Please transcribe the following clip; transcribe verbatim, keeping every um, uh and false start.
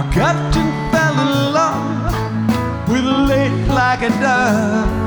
Our captain fell in love with a lake like a dove.